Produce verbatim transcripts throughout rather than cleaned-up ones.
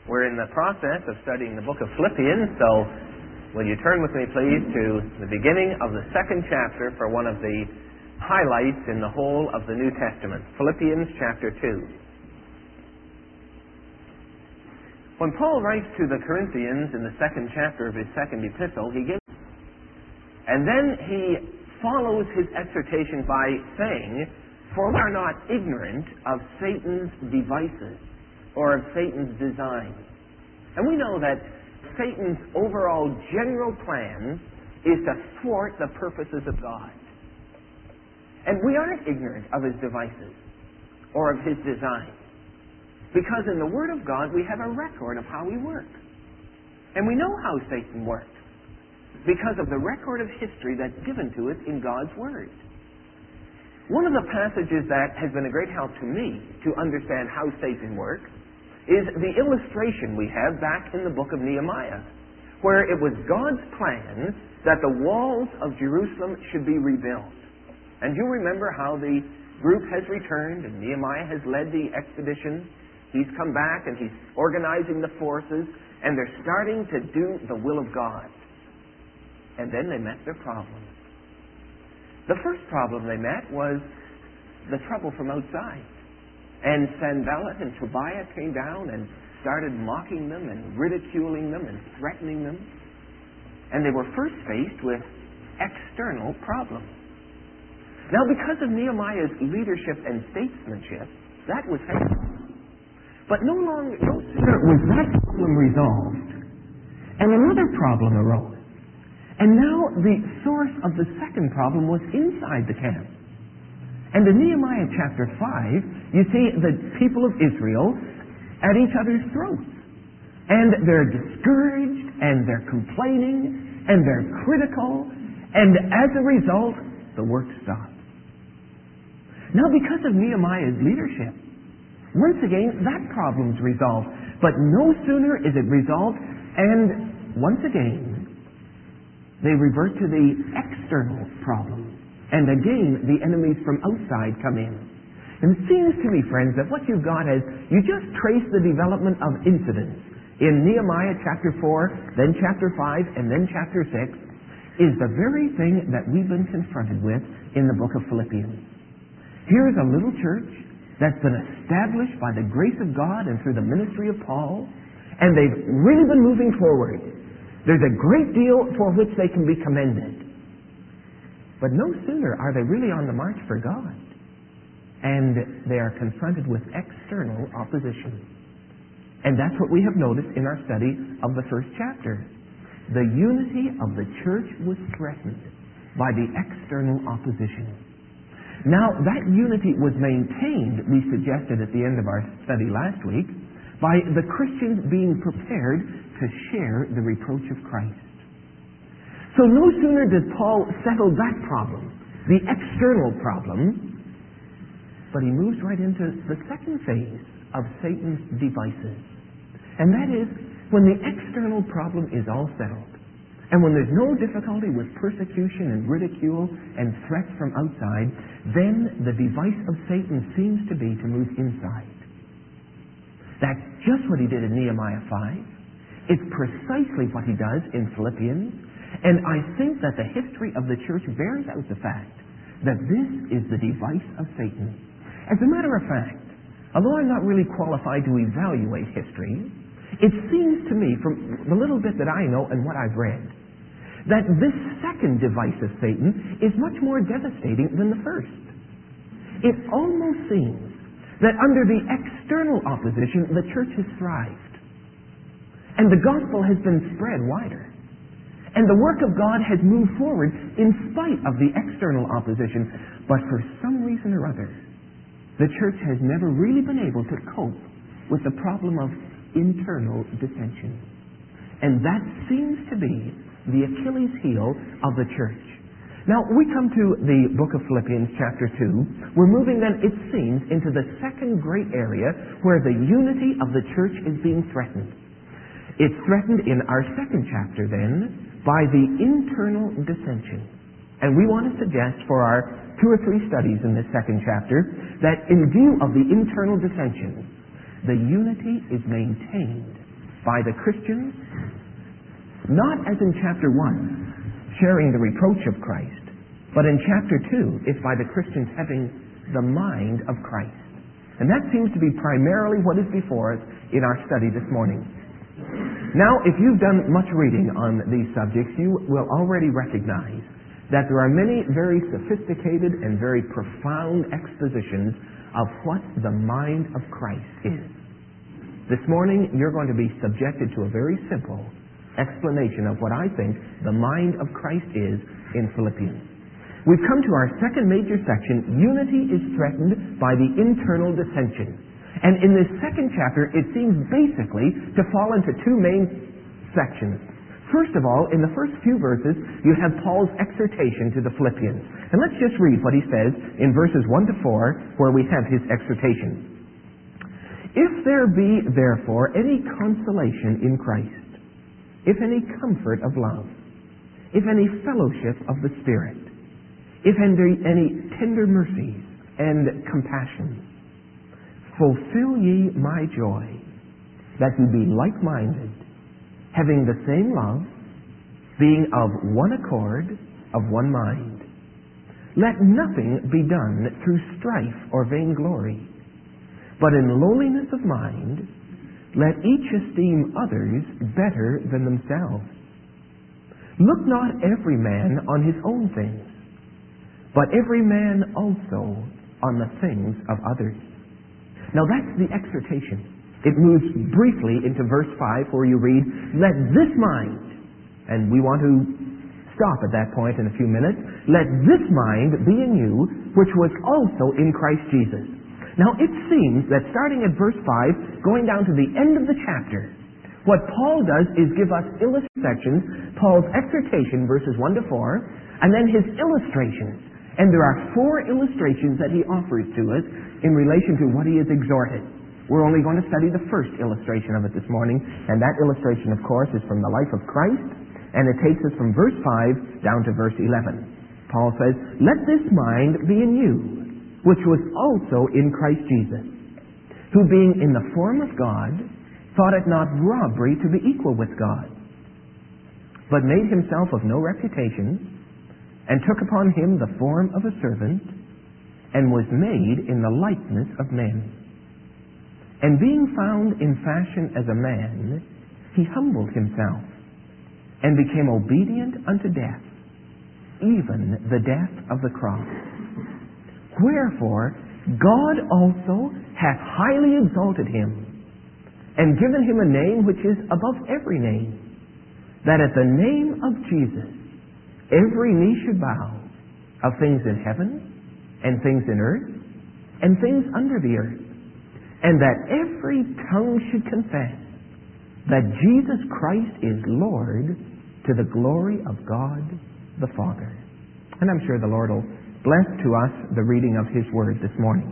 We're in the process of studying the book of Philippians, so will you turn with me, please, to the beginning of the second chapter for one of the highlights in the whole of the New Testament, Philippians chapter two. When Paul writes to the Corinthians in the second chapter of his second epistle, he gives, and then he follows his exhortation by saying, "For we are not ignorant of Satan's devices," or of Satan's design. And we know that Satan's overall general plan is to thwart the purposes of God. And we aren't ignorant of his devices or of his design, because in the Word of God we have a record of how he works. And we know how Satan works because of the record of history that's given to us in God's Word. One of the passages that has been a great help to me to understand how Satan works is the illustration we have back in the book of Nehemiah, where it was God's plan that the walls of Jerusalem should be rebuilt. And you remember how the group has returned and Nehemiah has led the expedition. He's come back and he's organizing the forces, and they're starting to do the will of God. And then they met their problems. The first problem they met was the trouble from outside. And Sanballat and Tobiah came down and started mocking them and ridiculing them and threatening them. And they were first faced with external problems. Now, because of Nehemiah's leadership and statesmanship, that was handled. But no longer no sooner was that problem resolved, and another problem arose. And now the source of the second problem was inside the camp. And in Nehemiah chapter five, you see the people of Israel at each other's throats. And they're discouraged, and they're complaining, and they're critical, and as a result, the work stops. Now, because of Nehemiah's leadership, once again, that problem's resolved. But no sooner is it resolved, and once again, they revert to the external problem. And again, the enemies from outside come in. And it seems to me, friends, that what you've got is, you just trace the development of incidents in Nehemiah chapter four, then chapter five, and then chapter six, is the very thing that we've been confronted with in the book of Philippians. Here's a little church that's been established by the grace of God and through the ministry of Paul, and they've really been moving forward. There's a great deal for which they can be commended. But no sooner are they really on the march for God, and they are confronted with external opposition. And that's what we have noticed in our study of the first chapter. The unity of the church was threatened by the external opposition. Now, that unity was maintained, we suggested at the end of our study last week, by the Christians being prepared to share the reproach of Christ. So no sooner does Paul settle that problem, the external problem, but he moves right into the second phase of Satan's devices. And that is, when the external problem is all settled, and when there's no difficulty with persecution and ridicule and threats from outside, then the device of Satan seems to be to move inside. That's just what he did in Nehemiah five. It's precisely what he does in Philippians. And I think that the history of the church bears out the fact that this is the device of Satan. As a matter of fact, although I'm not really qualified to evaluate history, it seems to me, from the little bit that I know and what I've read, that this second device of Satan is much more devastating than the first. It almost seems that under the external opposition, the church has thrived. And the gospel has been spread wider. And the work of God has moved forward in spite of the external opposition. But for some reason or other, the church has never really been able to cope with the problem of internal dissension. And that seems to be the Achilles heel of the church. Now, we come to the book of Philippians chapter two. We're moving then, it seems, into the second great area where the unity of the church is being threatened. It's threatened in our second chapter then by the internal dissension. And we want to suggest for our two or three studies in this second chapter that in view of the internal dissension, the unity is maintained by the Christians, not as in chapter one, sharing the reproach of Christ, but in chapter two, it's by the Christians having the mind of Christ. And that seems to be primarily what is before us in our study this morning. Now, if you've done much reading on these subjects, you will already recognize that there are many very sophisticated and very profound expositions of what the mind of Christ is. This morning, you're going to be subjected to a very simple explanation of what I think the mind of Christ is in Philippians. We've come to our second major section. Unity is threatened by the internal dissension. And in this second chapter, it seems basically to fall into two main sections. First of all, in the first few verses, you have Paul's exhortation to the Philippians. And let's just read what he says in verses one to four, where we have his exhortation. If there be, therefore, any consolation in Christ, if any comfort of love, if any fellowship of the Spirit, if any, any tender mercies and compassion, fulfill ye my joy, that ye be like-minded, having the same love, being of one accord, of one mind. Let nothing be done through strife or vainglory, but in lowliness of mind, let each esteem others better than themselves. Look not every man on his own things, but every man also on the things of others. Now that's the exhortation. It moves briefly into verse five where you read, let this mind, and we want to stop at that point in a few minutes, let this mind be in you, which was also in Christ Jesus. Now it seems that starting at verse five, going down to the end of the chapter, what Paul does is give us illustrations, Paul's exhortation, verses one to four, and then his illustrations. And there are four illustrations that he offers to us in relation to what he has exhorted. We're only going to study the first illustration of it this morning, and that illustration, of course, is from the life of Christ, and it takes us from verse five down to verse eleven. Paul says, let this mind be in you, which was also in Christ Jesus, who being in the form of God, thought it not robbery to be equal with God, but made himself of no reputation, and took upon him the form of a servant, and was made in the likeness of men. And being found in fashion as a man, he humbled himself, and became obedient unto death, even the death of the cross. Wherefore God also hath highly exalted him, and given him a name which is above every name, that at the name of Jesus every knee should bow, of things in heaven, and things in earth, and things under the earth, and that every tongue should confess that Jesus Christ is Lord, to the glory of God the Father. And I'm sure the Lord will bless to us the reading of His Word this morning.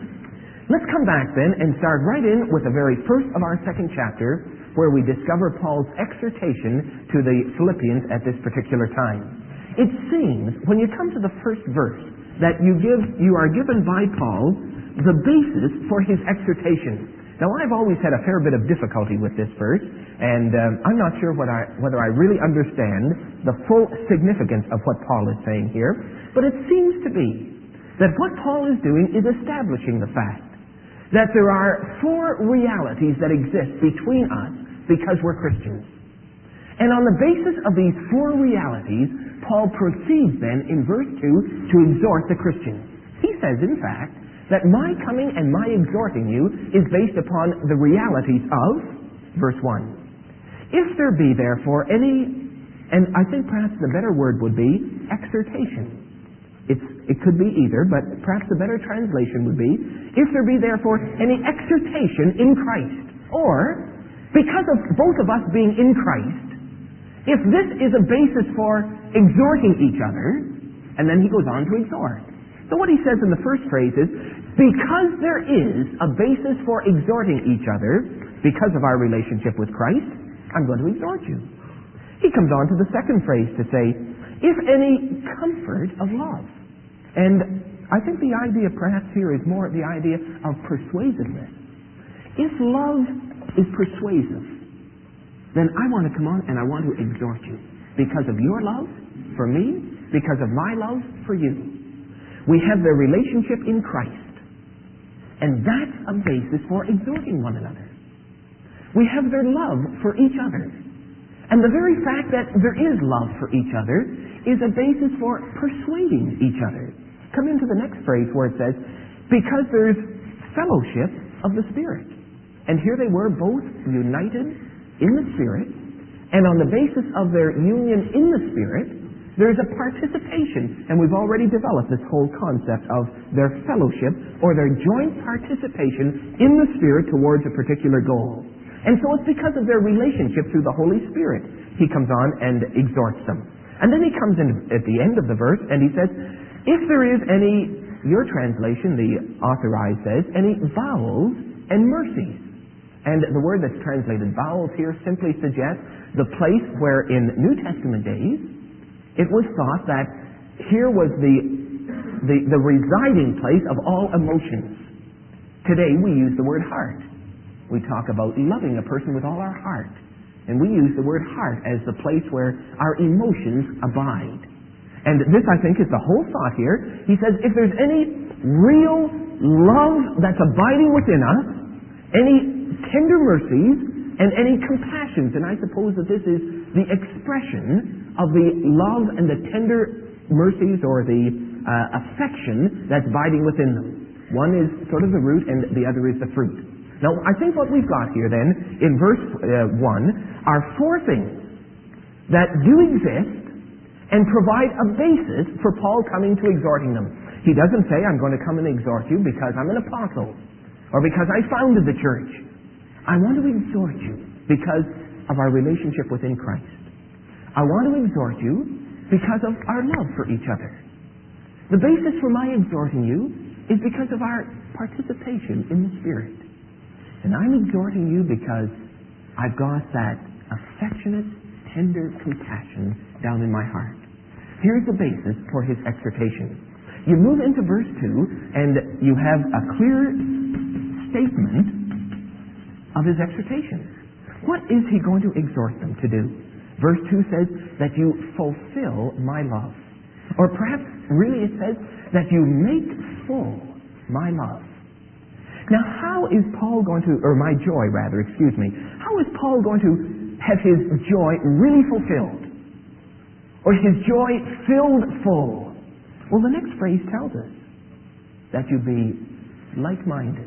Let's come back then and start right in with the very first of our second chapter, where we discover Paul's exhortation to the Philippians at this particular time. It seems, when you come to the first verse, that you give you are given by Paul the basis for his exhortation. Now, I've always had a fair bit of difficulty with this verse, and um, I'm not sure what I, whether I really understand the full significance of what Paul is saying here, but it seems to be that what Paul is doing is establishing the fact that there are four realities that exist between us because we're Christians. And on the basis of these four realities, Paul proceeds then in verse two to exhort the Christians. He says, in fact, that my coming and my exhorting you is based upon the realities of, verse one, if there be therefore any, and I think perhaps the better word would be exhortation. It's, it could be either, but perhaps the better translation would be, if there be therefore any exhortation in Christ, or because of both of us being in Christ, if this is a basis for exhorting each other, and then he goes on to exhort. So what he says in the first phrase is, because there is a basis for exhorting each other, because of our relationship with Christ, I'm going to exhort you. He comes on to the second phrase to say, if any comfort of love. And I think the idea perhaps here is more the idea of persuasiveness. If love is persuasive, then I want to come on and I want to exhort you because of your love for me, because of my love for you. We have the relationship in Christ, and that's a basis for exhorting one another. We have their love for each other. And the very fact that there is love for each other is a basis for persuading each other. Come into the next phrase where it says, because there's fellowship of the Spirit. And here they were both united in the Spirit, and on the basis of their union in the Spirit, there's a participation, and we've already developed this whole concept of their fellowship or their joint participation in the Spirit towards a particular goal. And so it's because of their relationship through the Holy Spirit. He comes on and exhorts them. And then he comes in at the end of the verse and he says, if there is any, your translation, the Authorized says, any vowels and mercies. And the word that's translated vowels here simply suggests the place where in New Testament days it was thought that here was the, the, the residing place of all emotions. Today we use the word heart. We talk about loving a person with all our heart. And we use the word heart as the place where our emotions abide. And this, I think, is the whole thought here. He says, if there's any real love that's abiding within us, any tender mercies, and any compassions, and I suppose that this is the expression of the love and the tender mercies or the uh, affection that's abiding within them. One is sort of the root and the other is the fruit. Now, I think what we've got here then, in verse uh, one, are four things that do exist and provide a basis for Paul coming to exhorting them. He doesn't say, I'm going to come and exhort you because I'm an apostle or because I founded the church. I want to exhort you because of our relationship within Christ. I want to exhort you because of our love for each other. The basis for my exhorting you is because of our participation in the Spirit. And I'm exhorting you because I've got that affectionate, tender compassion down in my heart. Here's the basis for his exhortation. You move into verse two, and you have a clear statement of his exhortation. What is he going to exhort them to do? Verse two says that you fulfill my love. Or perhaps really it says that you make full my love. Now, how is Paul going to, or my joy rather, excuse me, how is Paul going to have his joy really fulfilled? Or his joy filled full? Well, the next phrase tells us that you be like-minded.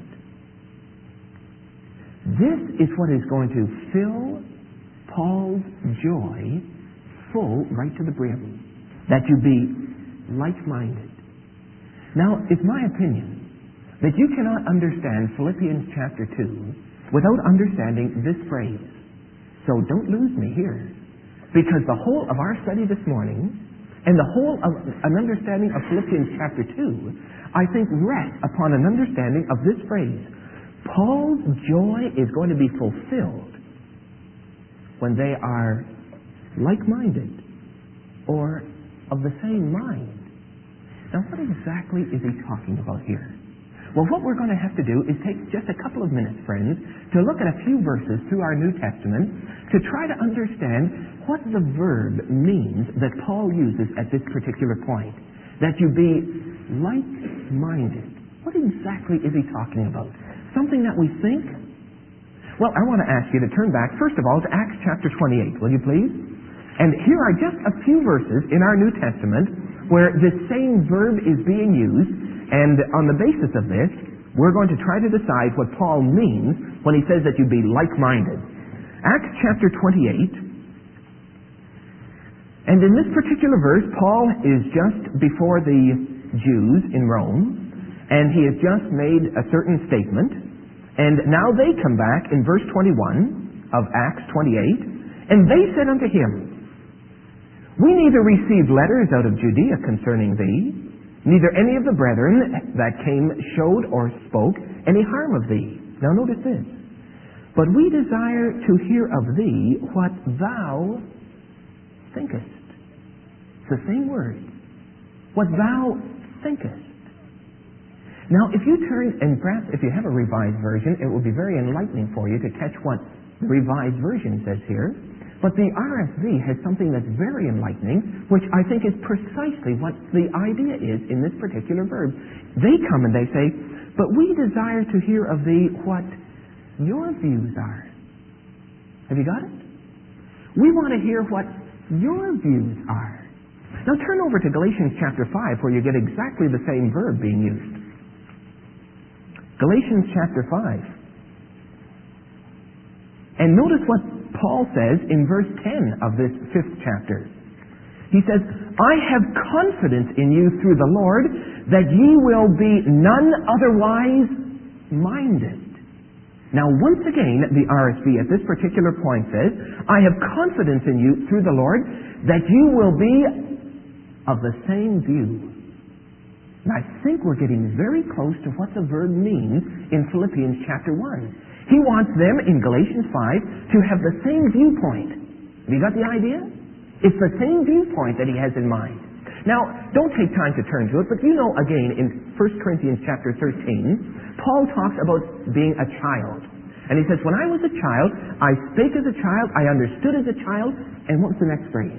This is what is going to fill Paul's joy full right to the brim. That you be like-minded. Now, it's my opinion that you cannot understand Philippians chapter two without understanding this phrase. So don't lose me here. Because the whole of our study this morning and the whole of an understanding of Philippians chapter two, I think, rests upon an understanding of this phrase. Paul's joy is going to be fulfilled when they are like-minded or of the same mind. Now, what exactly is he talking about here? Well, what we're going to have to do is take just a couple of minutes, friends, to look at a few verses through our New Testament to try to understand what the verb means that Paul uses at this particular point. That you be like-minded. What exactly is he talking about? Something that we think? Well, I want to ask you to turn back, first of all, to Acts chapter twenty-eight, will you please? And here are just a few verses in our New Testament where this same verb is being used. And on the basis of this, we're going to try to decide what Paul means when he says that you be like-minded. Acts chapter twenty-eight. And in this particular verse, Paul is just before the Jews in Rome, and he has just made a certain statement. And now they come back in verse twenty-one of Acts twenty-eight, and they said unto him, We neither received letters out of Judea concerning thee, neither any of the brethren that came showed or spoke any harm of thee. Now notice this. But we desire to hear of thee what thou thinkest. It's the same word. What thou thinkest. Now, if you turn, and perhaps if you have a revised version, it will be very enlightening for you to catch what the Revised Version says here. But the R S V has something that's very enlightening, which I think is precisely what the idea is in this particular verb. They come and they say, but we desire to hear of thee what your views are. Have you got it? We want to hear what your views are. Now turn over to Galatians chapter five, where you get exactly the same verb being used. Galatians chapter five. And notice what Paul says in verse ten of this fifth chapter. He says, I have confidence in you through the Lord that ye will be none otherwise minded. Now once again, the R S V at this particular point says, I have confidence in you through the Lord that you will be of the same view. And I think we're getting very close to what the verb means in Philippians chapter one. He wants them in Galatians five to have the same viewpoint. Have you got the idea? It's the same viewpoint that he has in mind. Now, don't take time to turn to it, but you know again in First Corinthians chapter thirteen, Paul talks about being a child. And he says, when I was a child, I spake as a child, I understood as a child, and what's the next phrase?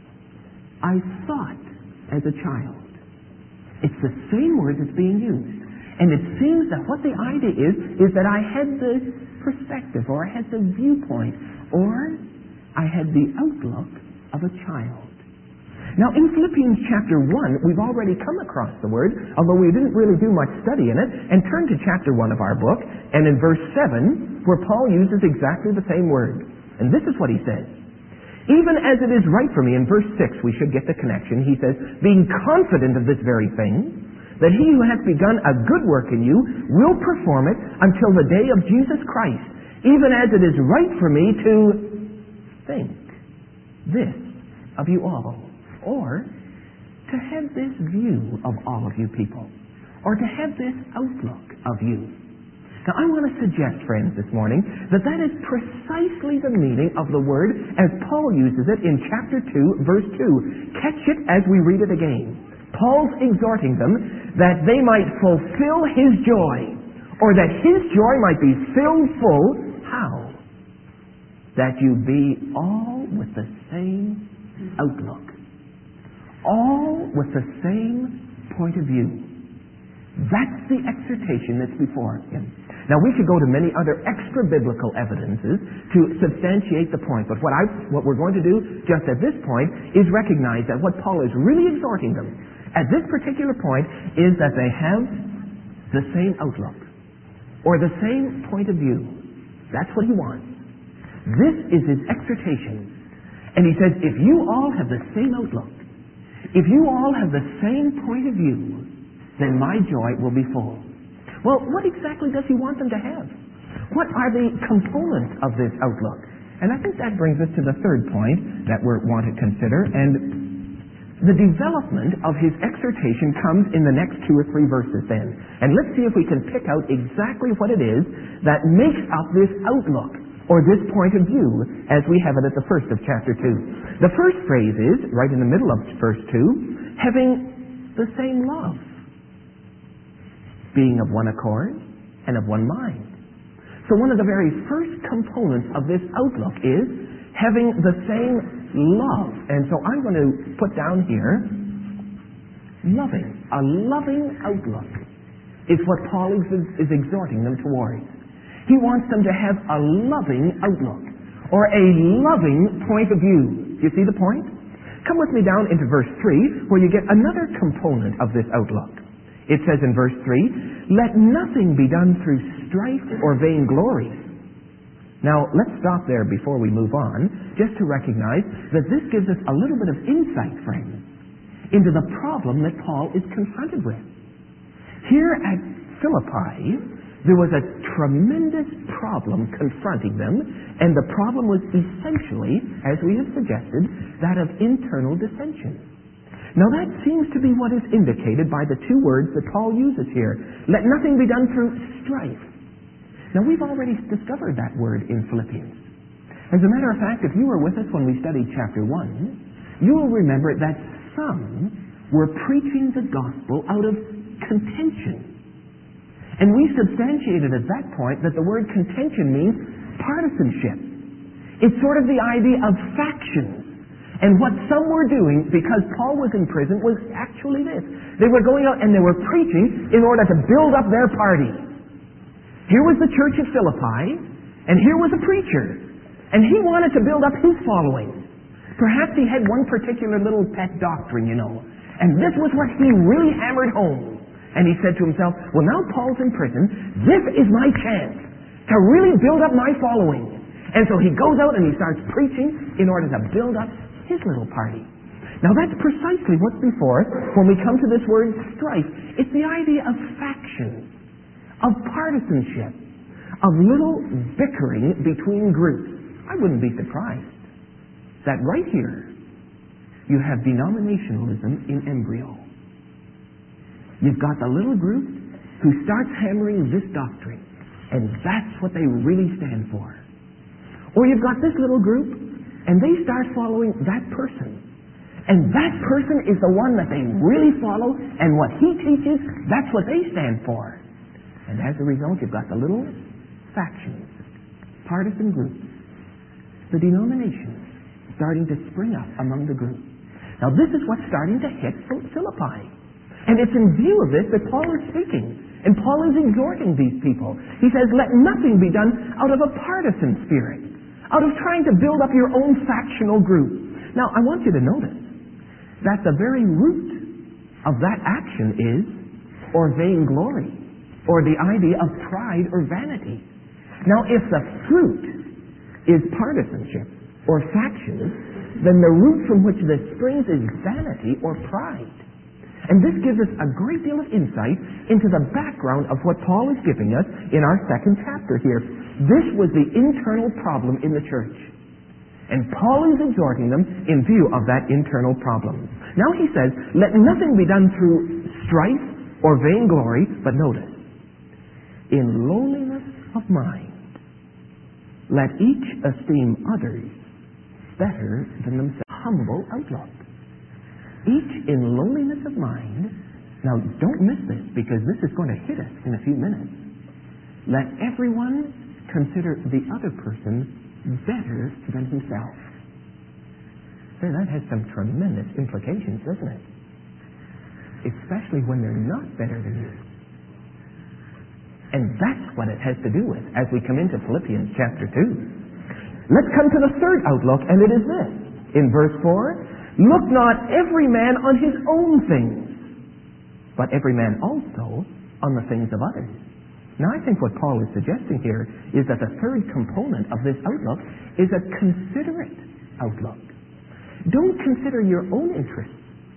I thought as a child. It's the same word that's being used. And it seems that what the idea is, is that I had the perspective, or I had the viewpoint, or I had the outlook of a child. Now, in Philippians chapter one, we've already come across the word, although we didn't really do much study in it, and turn to chapter one of our book, and in verse seven, where Paul uses exactly the same word. And this is what he says. Even as it is right for me, in verse six, we should get the connection. He says, being confident of this very thing, that he who hath begun a good work in you will perform it until the day of Jesus Christ, even as it is right for me to think this of you all, or to have this view of all of you people, or to have this outlook of you. Now, I want to suggest, friends, this morning, that that is precisely the meaning of the word as Paul uses it in chapter two, verse two. Catch it as we read it again. Paul's exhorting them that they might fulfill his joy, or that his joy might be filled full. How? That you be all with the same outlook, all with the same point of view. That's the exhortation that's before him. Now, we could go to many other extra-biblical evidences to substantiate the point, but what, I, what we're going to do just at this point is recognize that what Paul is really exhorting them at this particular point is that they have the same outlook, or the same point of view. That's what he wants. This is his exhortation. And he says, if you all have the same outlook, if you all have the same point of view, then my joy will be full. Well, what exactly does he want them to have? What are the components of this outlook? And I think that brings us to the third point that we want to consider, and the development of his exhortation comes in the next two or three verses then. And let's see if we can pick out exactly what it is that makes up this outlook, or this point of view, as we have it at the first of chapter two. The first phrase is, right in the middle of verse two, having the same love, being of one accord and of one mind. So one of the very first components of this outlook is having the same love. And so I'm going to put down here, loving. A loving outlook is what Paul is, is exhorting them towards. He wants them to have a loving outlook, or a loving point of view. Do you see the point? Come with me down into verse three, where you get another component of this outlook. It says in verse three, let nothing be done through strife or vainglory. Now, let's stop there before we move on, just to recognize that this gives us a little bit of insight, friends, into the problem that Paul is confronted with. Here at Philippi, there was a tremendous problem confronting them, and the problem was essentially, as we have suggested, that of internal dissension. Now that seems to be what is indicated by the two words that Paul uses here. Let nothing be done through strife. Now we've already discovered that word in Philippians. As a matter of fact, if you were with us when we studied chapter one, you will remember that some were preaching the gospel out of contention. And we substantiated at that point that the word contention means partisanship. It's sort of the idea of factions. And what some were doing, because Paul was in prison, was actually this. They were going out and they were preaching in order to build up their party. Here was the church at Philippi, and here was a preacher. And he wanted to build up his following. Perhaps he had one particular little pet doctrine, you know. And this was what he really hammered home. And he said to himself, well, now Paul's in prison. This is my chance to really build up my following. And so he goes out and he starts preaching in order to build up his little party. Now that's precisely what's before us when we come to this word strife. It's the idea of factions, of partisanship, of little bickering between groups. I wouldn't be surprised that right here you have denominationalism in embryo. You've got the little group who starts hammering this doctrine, and that's what they really stand for. Or you've got this little group, and they start following that person. And that person is the one that they really follow, and what he teaches, that's what they stand for. And as a result, you've got the little factions, partisan groups, the denominations starting to spring up among the group. Now this is what's starting to hit Philippi. And it's in view of this that Paul is speaking. And Paul is exhorting these people. He says, let nothing be done out of a partisan spirit, out of trying to build up your own factional group. Now, I want you to notice that the very root of that action is, or vainglory, or the idea of pride or vanity. Now, if the fruit is partisanship or factions, then the root from which this springs is vanity or pride. And this gives us a great deal of insight into the background of what Paul is giving us in our second chapter here. This was the internal problem in the church. And Paul is exhorting them in view of that internal problem. Now he says, let nothing be done through strife or vainglory, but notice, in lowliness of mind, let each esteem others better than themselves. Humble outlook. Each in lowliness of mind. Now don't miss this, because this is going to hit us in a few minutes. Let everyone consider the other person better than himself. Say, that has some tremendous implications, doesn't it? Especially when they're not better than you. And that's what it has to do with as we come into Philippians chapter two. Let's come to the third outlook, and it is this. In verse four, look not every man on his own things, but every man also on the things of others. Now, I think what Paul is suggesting here is that the third component of this outlook is a considerate outlook. Don't consider your own interests.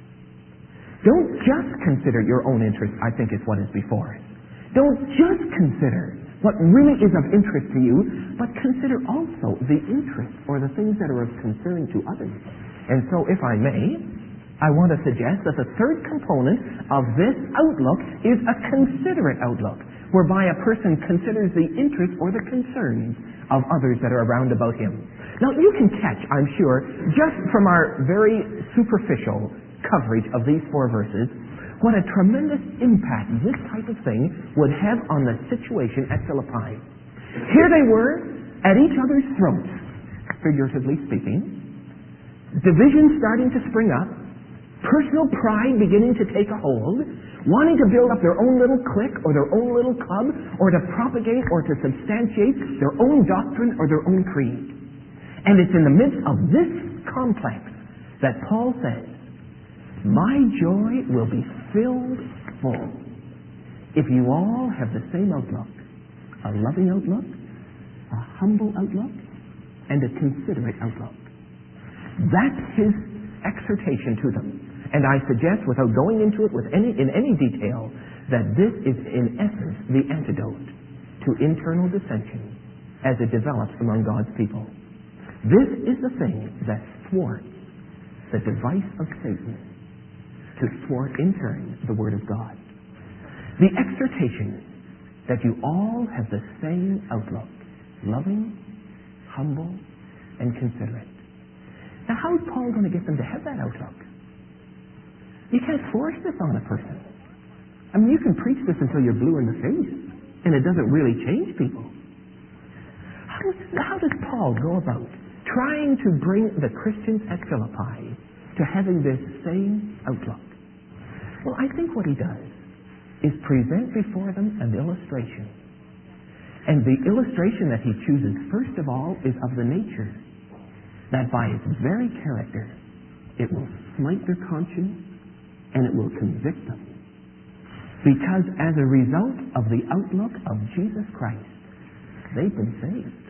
Don't just consider your own interests, I think is what is before us. Don't just consider what really is of interest to you, but consider also the interests or the things that are of concern to others. And so, if I may, I want to suggest that the third component of this outlook is a considerate outlook, whereby a person considers the interests or the concerns of others that are around about him. Now, you can catch, I'm sure, just from our very superficial coverage of these four verses, what a tremendous impact this type of thing would have on the situation at Philippi. Here they were, at each other's throats, figuratively speaking, divisions starting to spring up, personal pride beginning to take a hold, wanting to build up their own little clique or their own little club, or to propagate or to substantiate their own doctrine or their own creed. And it's in the midst of this complex that Paul says, my joy will be filled full if you all have the same outlook, a loving outlook, a humble outlook, and a considerate outlook. That's his exhortation to them. And I suggest, without going into it with any, in any detail, that this is in essence the antidote to internal dissension as it develops among God's people. This is the thing that thwarts the device of Satan to thwart in turn the Word of God. The exhortation that you all have the same outlook, loving, humble, and considerate. Now, how is Paul going to get them to have that outlook? You can't force this on a person. I mean, you can preach this until you're blue in the face, and it doesn't really change people. how, how does Paul go about trying to bring the Christians at Philippi to having this same outlook? Well, I think what he does is present before them an illustration. And the illustration that he chooses, first of all, is of the nature that by its very character, it will smite their conscience and it will convict them. Because as a result of the outlook of Jesus Christ, they've been saved.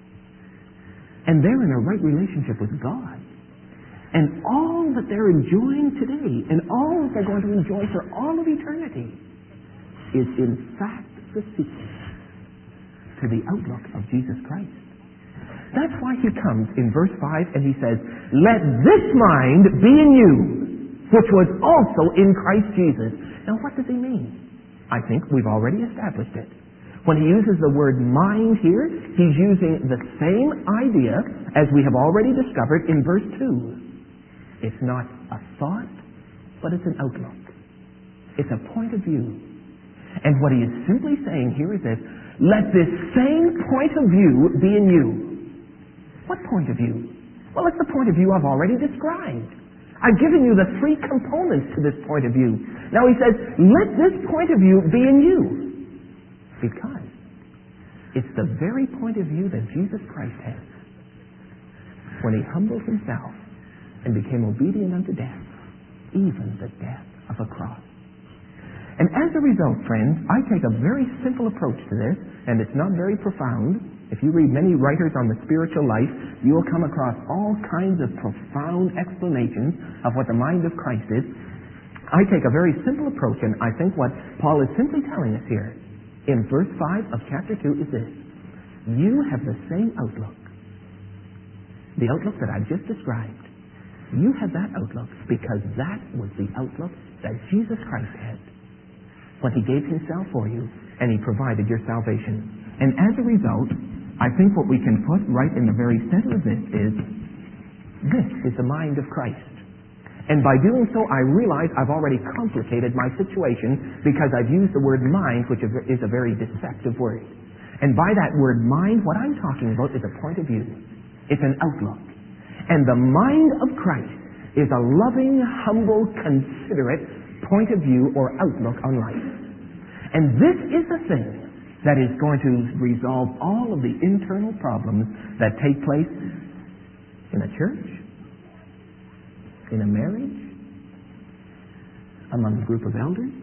And they're in a right relationship with God. And all that they're enjoying today, and all that they're going to enjoy for all of eternity, is in fact the secret to the outlook of Jesus Christ. That's why he comes in verse five and he says, "Let this mind be in you, which was also in Christ Jesus." Now what does he mean? I think we've already established it. When he uses the word mind here, he's using the same idea as we have already discovered in verse two. It's not a thought, but it's an outlook. It's a point of view. And what he is simply saying here is this: let this same point of view be in you. What point of view? Well, it's the point of view I've already described. I've given you the three components to this point of view. Now he says, let this point of view be in you. Because it's the very point of view that Jesus Christ has when he humbled himself and became obedient unto death, even the death of a cross. And as a result, friends, I take a very simple approach to this, and it's not very profound. If you read many writers on the spiritual life, you will come across all kinds of profound explanations of what the mind of Christ is. I take a very simple approach, and I think what Paul is simply telling us here in verse five of chapter two is this: you have the same outlook, the outlook that I've just described. You have that outlook because that was the outlook that Jesus Christ had when he gave himself for you and he provided your salvation. And as a result, I think what we can put right in the very center of this is, this is the mind of Christ. And by doing so, I realize I've already complicated my situation because I've used the word mind, which is a very deceptive word. And by that word mind, what I'm talking about is a point of view. It's an outlook. And the mind of Christ is a loving, humble, considerate point of view or outlook on life. And this is the thing that is going to resolve all of the internal problems that take place in a church, in a marriage, among a group of elders,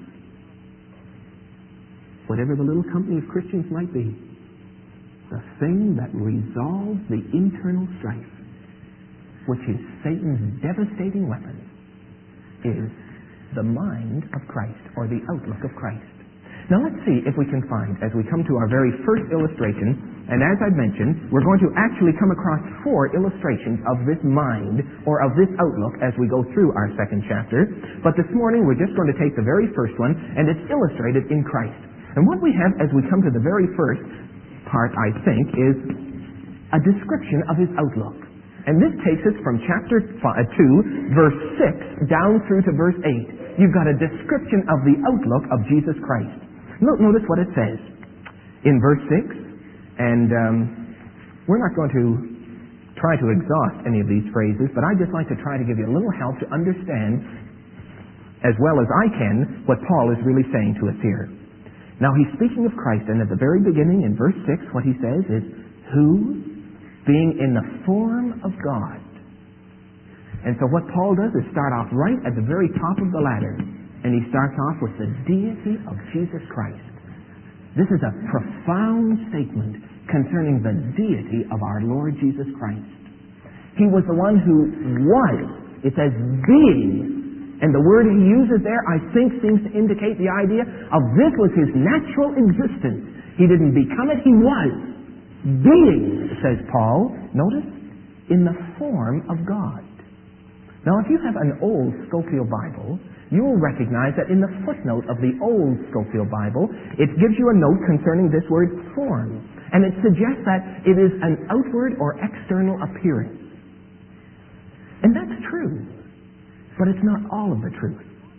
whatever the little company of Christians might be. The thing that resolves the internal strife, which is Satan's devastating weapon, is the mind of Christ, or the outlook of Christ. Now let's see if we can find, as we come to our very first illustration, and as I mentioned, we're going to actually come across four illustrations of this mind, or of this outlook, as we go through our second chapter. But this morning we're just going to take the very first one, and it's illustrated in Christ. And what we have as we come to the very first part, I think, is a description of his outlook. And this takes us from chapter two, verse six, down through to verse eight. You've got a description of the outlook of Jesus Christ. Notice what it says in verse six, and um, we're not going to try to exhaust any of these phrases, but I'd just like to try to give you a little help to understand, as well as I can, what Paul is really saying to us here. Now he's speaking of Christ, and at the very beginning, in verse six, what he says is, who, being in the form of God. And so what Paul does is start off right at the very top of the ladder, and he starts off with the deity of Jesus Christ. This is a profound statement concerning the deity of our Lord Jesus Christ. He was the one who was. It says being. And the word he uses there, I think, seems to indicate the idea of this was his natural existence. He didn't become it, he was. Being, says Paul, notice, in the form of God. Now, if you have an old Scofield Bible, you will recognize that in the footnote of the old Scofield Bible, it gives you a note concerning this word form. And it suggests that it is an outward or external appearance. And that's true. But it's not all of the truth.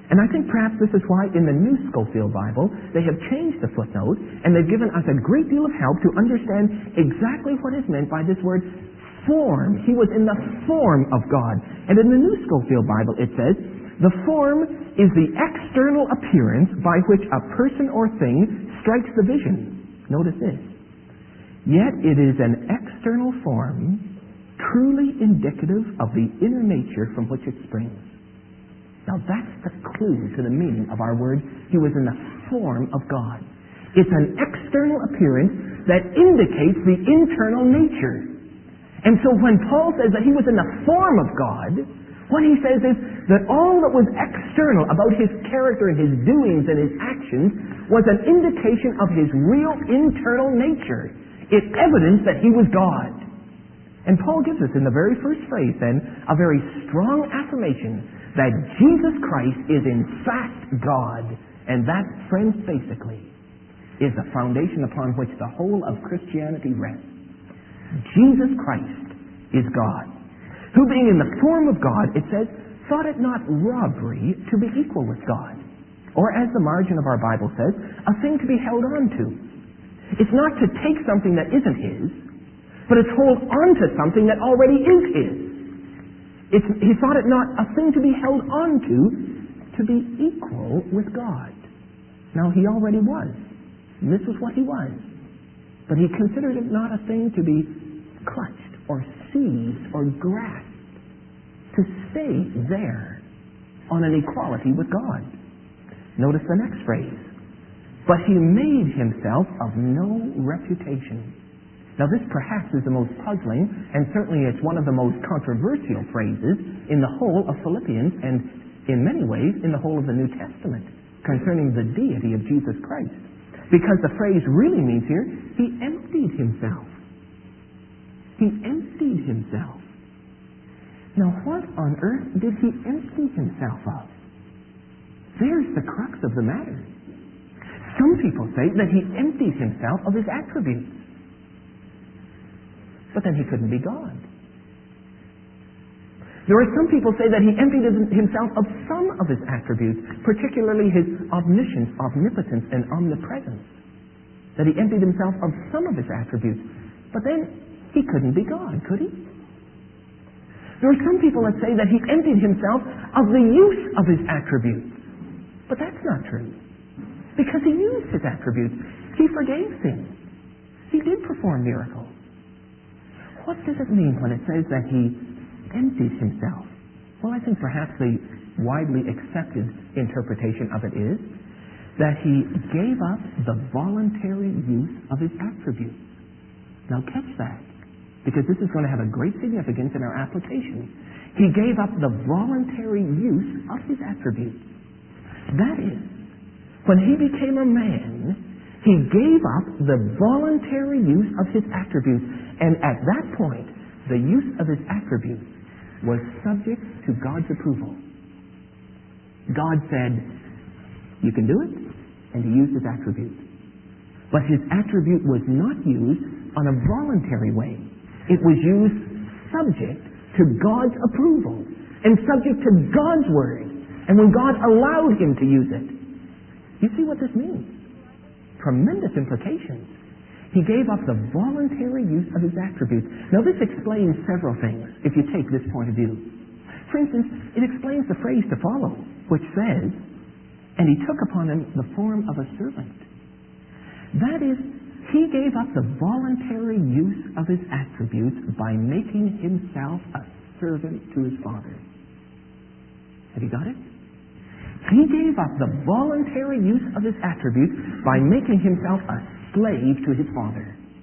And I think perhaps this is why in the New Scofield Bible they have changed the footnote and they've given us a great deal of help to understand exactly what is meant by this word form. He was in the form of God. And in the New Scofield Bible it says, the form is the external appearance by which a person or thing strikes the vision. Notice this. Yet it is an external form truly indicative of the inner nature from which it springs. Now that's the clue to the meaning of our word, he was in the form of God. It's an external appearance that indicates the internal nature. And so when Paul says that he was in the form of God, what he says is that all that was external about his character and his doings and his actions was an indication of his real internal nature. It evidenced that he was God. And Paul gives us in the very first phrase then a very strong affirmation that Jesus Christ is in fact God. And that, friends, basically is the foundation upon which the whole of Christianity rests. Jesus Christ is God, who being in the form of God, it says, thought it not robbery to be equal with God. Or as the margin of our Bible says, a thing to be held on to. It's not to take something that isn't his, but it's hold on to something that already is his. It's, he thought it not a thing to be held on to, to be equal with God. Now, he already was. And this was what he was. But he considered it not a thing to be clutched or seized or grasped, to stay there on an equality with God. Notice the next phrase. But he made himself of no reputation. Now this perhaps is the most puzzling, and certainly it's one of the most controversial phrases in the whole of Philippians, and in many ways in the whole of the New Testament, concerning the deity of Jesus Christ. Because the phrase really means here, he emptied himself. He emptied himself. Now what on earth did he empty himself of? There's the crux of the matter. Some people say that he emptied himself of his attributes. But then he couldn't be God. There are some people say that he emptied himself of some of his attributes, particularly his omniscience, omnipotence, and omnipresence. That he emptied himself of some of his attributes. But then he couldn't be God, could he? There are some people that say that he emptied himself of the use of his attributes. But that's not true. Because he used his attributes. He forgave sins. He did perform miracles. What does it mean when it says that he emptied himself? Well, I think perhaps the widely accepted interpretation of it is that he gave up the voluntary use of his attributes. Now catch that, because this is going to have a great significance in our application. He gave up the voluntary use of his attributes. That is, when he became a man, he gave up the voluntary use of his attributes. And at that point, the use of his attributes was subject to God's approval. God said, you can do it, and he used his attributes. But his attribute was not used on a voluntary way. It was used subject to God's approval and subject to God's word. And when God allowed him to use it, you see what this means? Tremendous implications. He gave up the voluntary use of his attributes. Now this explains several things, if you take this point of view. For instance, it explains the phrase to follow, which says, and he took upon him the form of a servant. That is, he gave up the voluntary use of his attributes by making himself a servant to his Father. Have you got it? He gave up the voluntary use of his attributes by making himself a slave to his Father.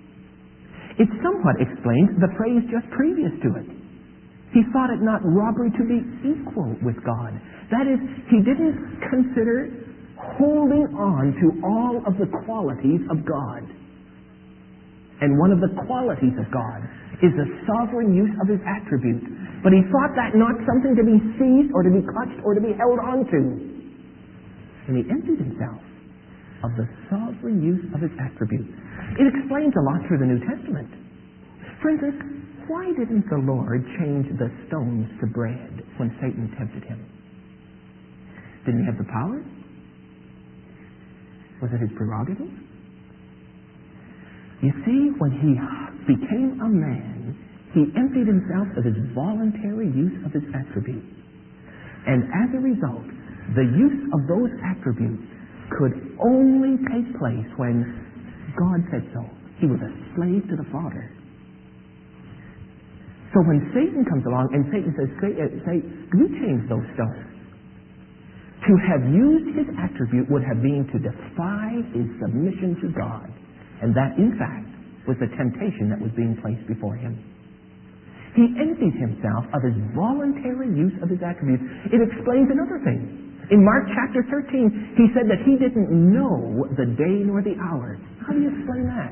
It somewhat explains the phrase just previous to it. He thought it not robbery to be equal with God. That is, he didn't consider holding on to all of the qualities of God. And one of the qualities of God is the sovereign use of his attributes. But he thought that not something to be seized or to be clutched or to be held on to. And he emptied himself of the sovereign use of his attributes. It explains a lot through the New Testament. For instance, why didn't the Lord change the stones to bread when Satan tempted him? Didn't he have the power? Was it his prerogative? You see, when he became a man, he emptied himself of his voluntary use of his attributes. And as a result, the use of those attributes could only take place when God said so. He was a slave to the Father. So when Satan comes along and Satan says, say, uh, say you change those stones. To have used his attribute would have been to defy his submission to God. And that, in fact, was the temptation that was being placed before him. He emptied himself of his voluntary use of his attributes. It explains another thing. In Mark chapter thirteen, he said that he didn't know the day nor the hour. How do you explain that?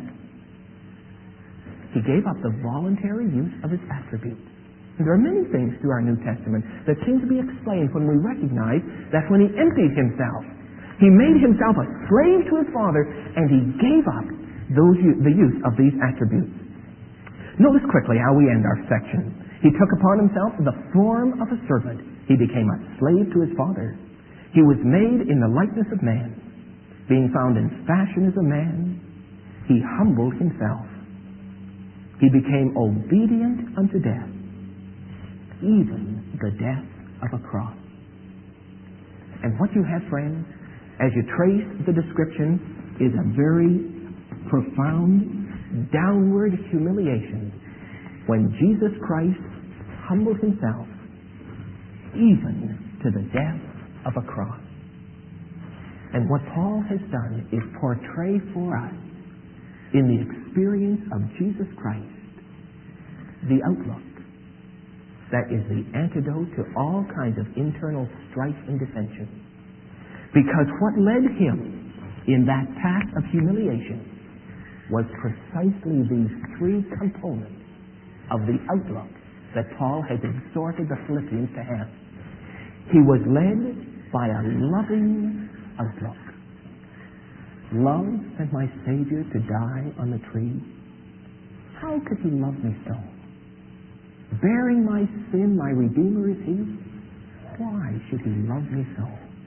He gave up the voluntary use of his attributes. And there are many things through our New Testament that seem to be explained when we recognize that when he emptied himself, he made himself a slave to his Father, and he gave up those, the use of these attributes. Notice quickly how we end our section. He took upon himself the form of a servant. He became a slave to his Father. He was made in the likeness of man. Being found in fashion as a man, he humbled himself. He became obedient unto death, even the death of a cross. And what you have, friends, as you trace the description, is a very profound downward humiliation when Jesus Christ humbled himself even to the death of a cross. And what Paul has done is portray for us in the experience of Jesus Christ the outlook that is the antidote to all kinds of internal strife and dissension. Because what led him in that path of humiliation was precisely these three components of the outlook that Paul has exhorted the Philippians to have. He was led by a loving outlook. Love sent my Savior to die on the tree. How could he love me so? Bearing my sin, my Redeemer is he. Why should he love me so?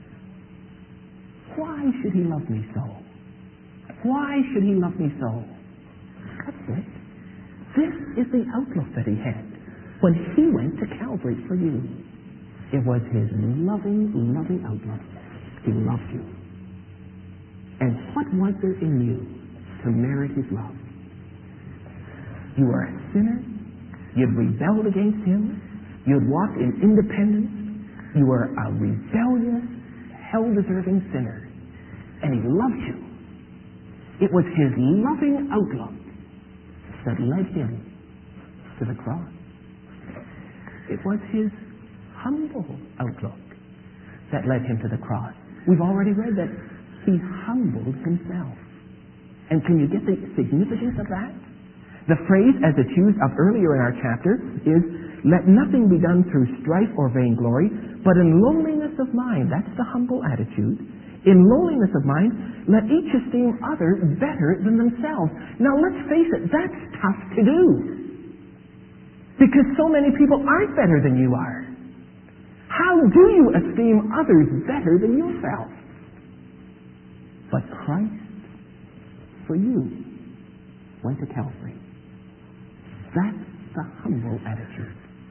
Why should he love me so? Why should he love me so? That's it. This is the outlook that he had when he went to Calvary for you. It was his loving, loving outlook. He loved you. And what was there in you to merit his love? You were a sinner. You'd rebelled against him. You'd walked in independence. You were a rebellious, hell-deserving sinner. And he loved you. It was his loving outlook that led him to the cross. It was his humble outlook that led him to the cross. We've already read that he humbled himself. And can you get the significance of that? The phrase, as it's used up earlier in our chapter, is, let nothing be done through strife or vainglory, but in lowliness of mind. That's the humble attitude. In lowliness of mind, let each esteem others better than themselves. Now, let's face it, that's tough to do. Because so many people aren't better than you are. How do you esteem others better than yourself? But Christ, for you, went to Calvary. That's the humble attitude.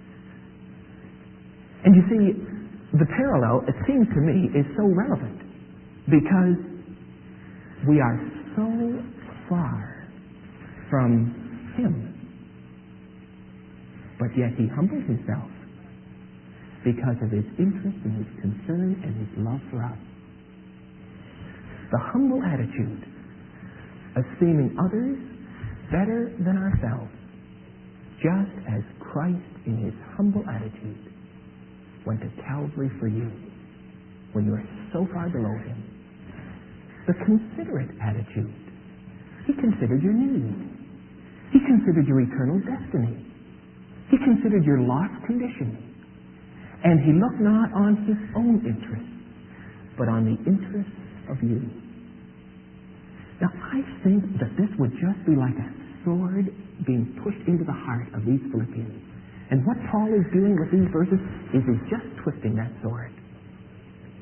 And you see, the parallel, it seems to me, is so relevant because we are so far from him. But yet he humbled himself because of his interest and his concern and his love for us. The humble attitude, esteeming others better than ourselves, just as Christ in his humble attitude went to Calvary for you when you are so far below him. The considerate attitude, he considered your need. He considered your eternal destiny. He considered your lost condition. And he looked not on his own interests, but on the interests of you. Now, I think that this would just be like a sword being pushed into the heart of these Philippians. And what Paul is doing with these verses is he's just twisting that sword.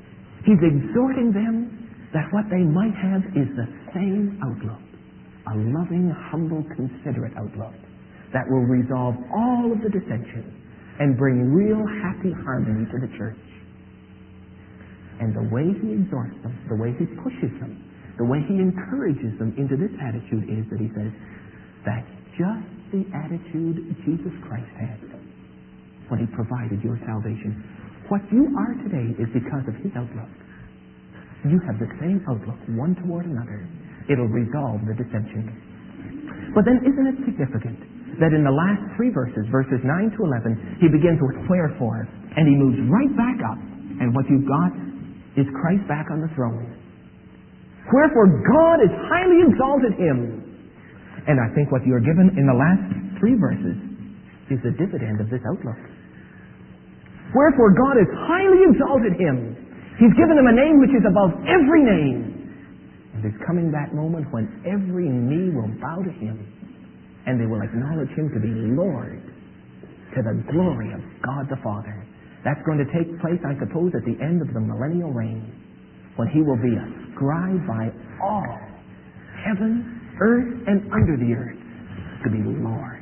He's exhorting them that what they might have is the same outlook, a loving, humble, considerate outlook that will resolve all of the dissension and bring real happy harmony to the church. And the way he exhorts them, the way he pushes them, the way he encourages them into this attitude is that he says, that's just the attitude Jesus Christ had when he provided your salvation. What you are today is because of his outlook. You have the same outlook, one toward another. It'll resolve the dissension. But then isn't it significant that in the last three verses, verses nine to eleven, he begins with wherefore, and he moves right back up, and what you've got is Christ back on the throne. Wherefore God has highly exalted him. And I think what you're given in the last three verses is the dividend of this outlook. Wherefore God has highly exalted him. He's given him a name which is above every name. And there's coming that moment when every knee will bow to him and they will acknowledge him to be Lord, to the glory of God the Father. That's going to take place, I suppose, at the end of the millennial reign, when he will be ascribed by all, heaven, earth, and under the earth, to be Lord.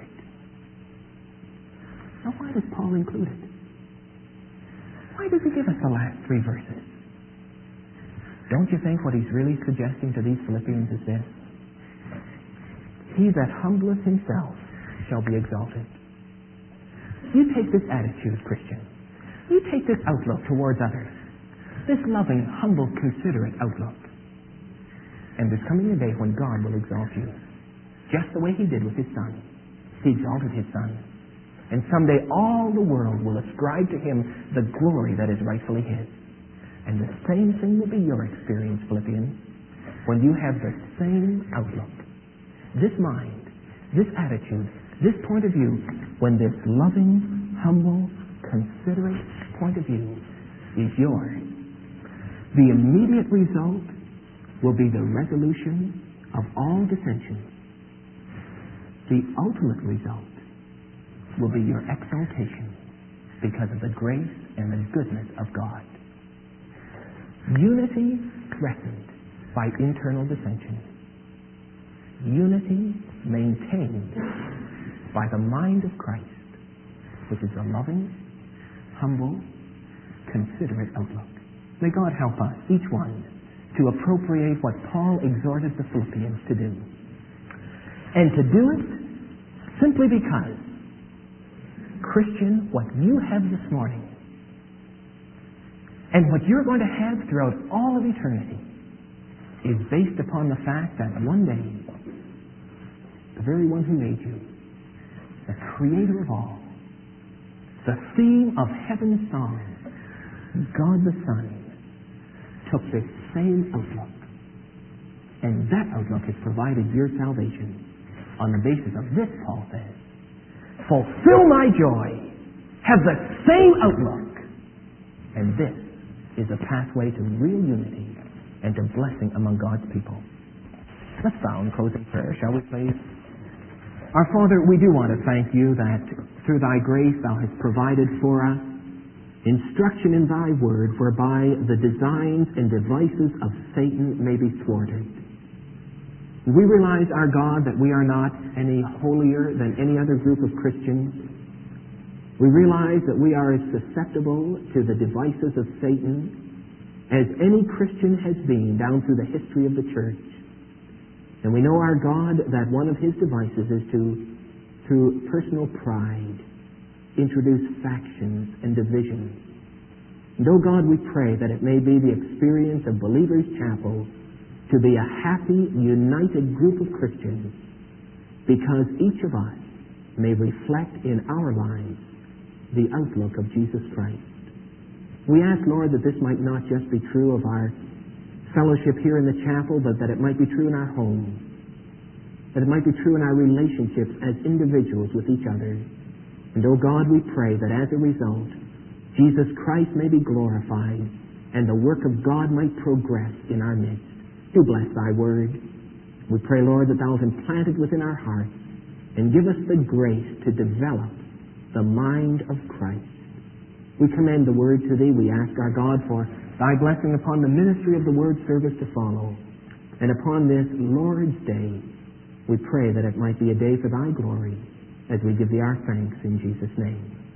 Now, why does Paul include it? Why does he give us the last three verses? Don't you think what he's really suggesting to these Philippians is this? He that humbleth himself shall be exalted. You take this attitude, Christian. You take this outlook towards others. This loving, humble, considerate outlook. And there's coming a day when God will exalt you. Just the way he did with his Son. He exalted his Son. And someday all the world will ascribe to him the glory that is rightfully his. And the same thing will be your experience, Philippians, when you have the same outlook. This mind, this attitude, this point of view, when this loving, humble, considerate point of view is yours. The immediate result will be the resolution of all dissensions. The ultimate result will be your exaltation because of the grace and the goodness of God. Unity threatened by internal dissension. Unity maintained by the mind of Christ, which is a loving, humble, considerate outlook. May God help us, each one, to appropriate what Paul exhorted the Philippians to do. And to do it simply because, Christian, what you have this morning and what you're going to have throughout all of eternity is based upon the fact that one day, the very one who made you, the creator of all, the theme of heaven's song, God the Son, took this same outlook. And that outlook has provided your salvation on the basis of this, Paul says. Fulfill my joy. Have the same outlook. And this is a pathway to real unity and to blessing among God's people. Let's bow in closing prayer, shall we please? Our Father, we do want to thank you that through thy grace thou hast provided for us instruction in thy word whereby the designs and devices of Satan may be thwarted. We realize, our God, that we are not any holier than any other group of Christians. We realize that we are as susceptible to the devices of Satan as any Christian has been down through the history of the church. And we know, our God, that one of his devices is to, through personal pride, introduce factions and divisions. And, oh God, we pray that it may be the experience of Believers Chapel to be a happy, united group of Christians, because each of us may reflect in our lives the outlook of Jesus Christ. We ask, Lord, that this might not just be true of our fellowship here in the chapel, but that it might be true in our homes, that it might be true in our relationships as individuals with each other. And, oh God, we pray that as a result, Jesus Christ may be glorified and the work of God might progress in our midst. Do bless thy word. We pray, Lord, that thou hast implanted within our hearts and give us the grace to develop the mind of Christ. We commend the word to thee. We ask, our God, for Thy blessing upon the ministry of the Word service to follow, and upon this Lord's Day, we pray that it might be a day for Thy glory as we give Thee our thanks in Jesus' name.